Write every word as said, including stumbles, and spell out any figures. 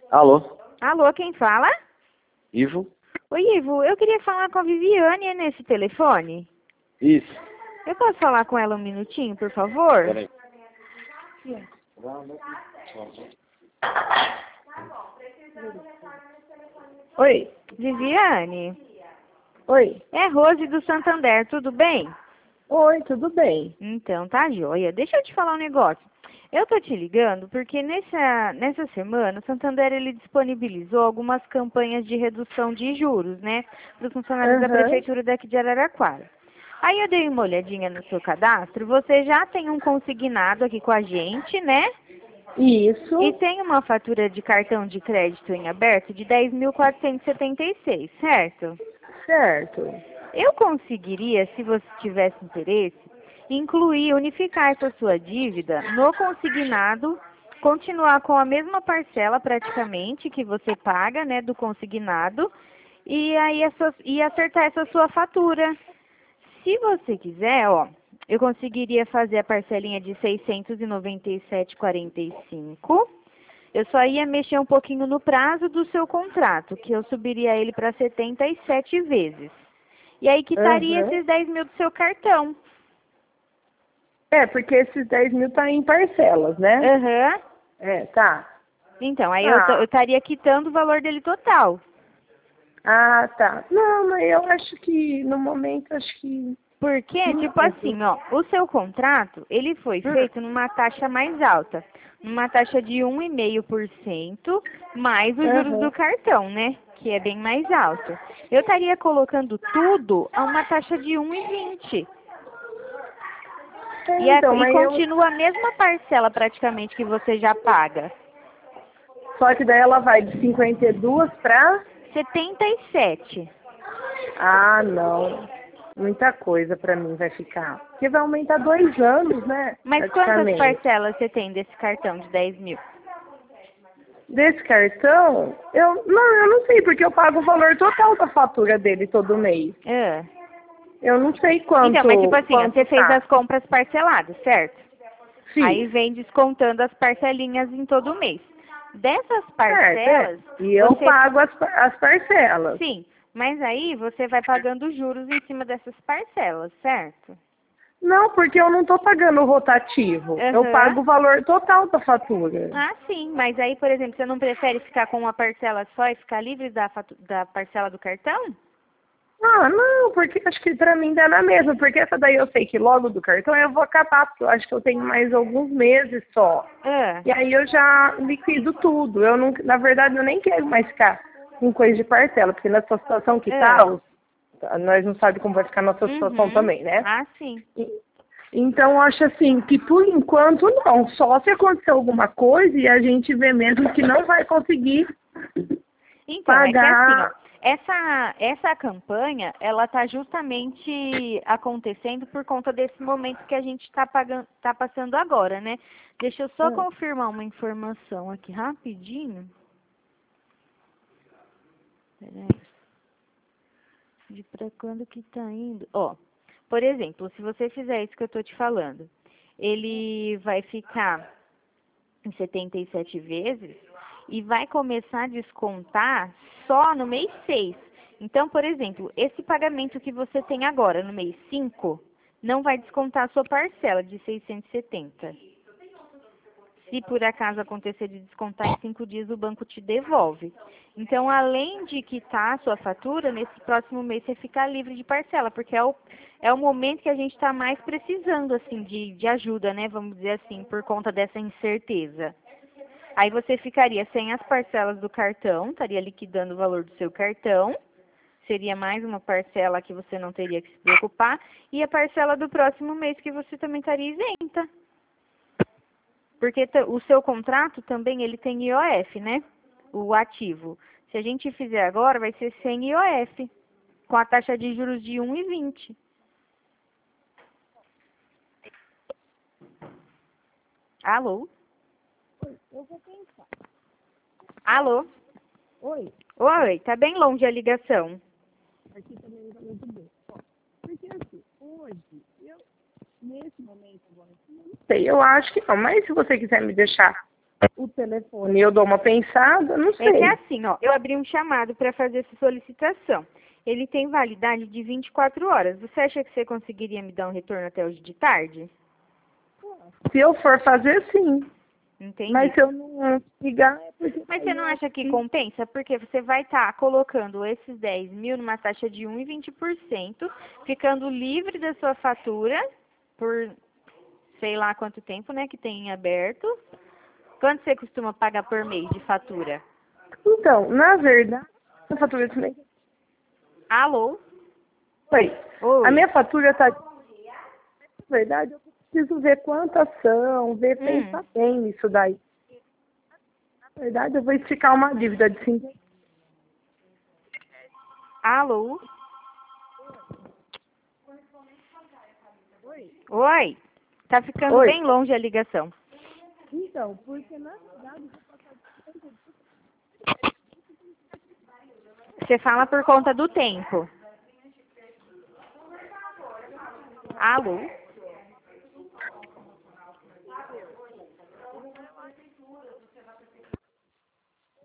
Alô, Alô, quem fala? Ivo? Oi, Ivo, eu queria falar com a Viviane nesse telefone. Isso. Eu posso falar com ela um minutinho, por favor? Peraí. Oi, Viviane, oi, é Rose do Santander, tudo bem? oi, tudo bem? Então, tá joia. Deixa eu te falar um negócio. Eu tô te ligando porque nessa, nessa semana o Santander ele disponibilizou algumas campanhas de redução de juros, né? Para os funcionários da Aham. prefeitura daqui de Araraquara. Aí eu dei uma olhadinha no seu cadastro, você já tem um consignado aqui com a gente, né? Isso, E tem uma fatura de cartão de crédito em aberto de dez mil quatrocentos e setenta e seis, certo? certo. Eu conseguiria, se você tivesse interesse, incluir, unificar essa sua dívida no consignado, continuar com a mesma parcela praticamente que você paga, né, do consignado, e aí essa, e acertar essa sua fatura. Se você quiser, ó, eu conseguiria fazer a parcelinha de seiscentos e noventa e sete reais e quarenta e cinco centavos. Eu só ia mexer um pouquinho no prazo do seu contrato, que eu subiria ele para setenta e sete vezes. E aí quitaria Aham. esses dez mil do seu cartão. É, porque esses dez mil tá em parcelas, né? Aham. É, tá. Então, aí eu t- eu Tá. estaria quitando o valor dele total. Ah, tá. Não, mas eu acho que no momento acho que. Porque, tipo assim, ó, o seu contrato, ele foi Hum, feito numa taxa mais alta. Numa taxa de um vírgula cinco por cento mais os juros do Aham. cartão, né? Que é bem mais alto. Eu estaria colocando tudo a uma taxa de um vírgula vinte. É, E, a- então, e mas eu. continua a mesma parcela praticamente que você já paga. Só que daí ela vai de cinquenta e dois pra. setenta e sete. Ah, não. Muita coisa pra mim vai ficar. Porque vai aumentar dois anos, né? Mas quantas Praticamente. parcelas você tem desse cartão de dez mil? Desse cartão, eu não, eu não sei, porque eu pago o valor total da fatura dele todo mês. Ah. Eu não sei quanto, Então, mas tipo assim, ó, quanto você fez tá. as compras parceladas, certo? Aí Fiz, vem descontando as parcelinhas em todo mês. Dessas certo, é. parcelas, E eu você... pago as, pa- as parcelas. Sim, mas aí você vai pagando juros em cima dessas parcelas, certo? Não, porque eu não tô pagando o rotativo. Eu Aham. pago o valor total da fatura. Ah, sim, mas aí, por exemplo, você não prefere ficar com uma parcela só e ficar livre da, fatu- da parcela do cartão? Ah, não, porque acho que pra mim dá na mesma, porque essa daí eu sei que logo do cartão eu vou acabar, porque eu acho que eu tenho mais alguns meses só. Ah, E aí eu já liquido tudo. Eu não, na verdade, eu nem quero mais ficar com coisa de parcela, porque nessa situação que ah. tá, os- nós não sabemos como vai ficar a nossa situação Uhum. também, né? Ah, sim. E- Então, eu acho assim, que por enquanto não. Só se acontecer alguma coisa e a gente vê mesmo que não vai conseguir Então, é que assim, ó, pagar. essa, essa campanha, ela tá justamente acontecendo por conta desse momento que a gente está pagando, tá passando agora, né? Deixa eu só Hum, confirmar uma informação aqui rapidinho. Peraí, de pra quando que tá indo? Ó, por exemplo, se você fizer isso que eu tô te falando, ele vai ficar em setenta e sete vezes e vai começar a descontar só no mês seis. Então, por exemplo, esse pagamento que você tem agora no mês cinco não vai descontar a sua parcela de seiscentos e setenta. Se por acaso acontecer de descontar em cinco dias, o banco te devolve. Então, além de quitar a sua fatura, nesse próximo mês você fica livre de parcela, porque é o, é o momento que a gente está mais precisando, assim, de, de ajuda, né? Vamos dizer assim, por conta dessa incerteza. Aí você ficaria sem as parcelas do cartão, estaria liquidando o valor do seu cartão, seria mais uma parcela que você não teria que se preocupar, e a parcela do próximo mês que você também estaria isenta. Porque t- o seu contrato também ele tem I O F, né? O ativo. Se a gente fizer agora, vai ser sem I O F, com a taxa de juros de um vírgula vinte. Alô? Eu vou pensar. Alô? Oi, Oi, tá bem longe a ligação. aqui também não tá muito bom. Ó, porque assim, hoje, eu, nesse momento agora, eu não sei, eu acho que não, mas se você quiser me deixar o telefone eu dou uma pensada, não É sei. que é assim, ó, eu abri um chamado para fazer essa solicitação. Ele tem validade de vinte e quatro horas. Você acha que você conseguiria me dar um retorno até hoje de tarde? Se eu for fazer, sim. Entendi. Mas se eu não ligar, é porque... Mas você não acha que compensa? Porque você vai estar colocando esses dez mil numa taxa de um vírgula vinte por cento, ficando livre da sua fatura por sei lá quanto tempo, né, que tem em aberto. Quanto você costuma pagar por mês de fatura? Então, na verdade, a fatura também... Alô? Oi. Oi. A minha fatura tá... Na verdade, eu preciso ver quantas são, ver Hum. pensar bem nisso daí. Na verdade, eu vou esticar uma dívida de cinco... Alô? Oi? Tá ficando Oi. bem longe a ligação. Então, porque na verdade... Você fala por conta do tempo. Alô?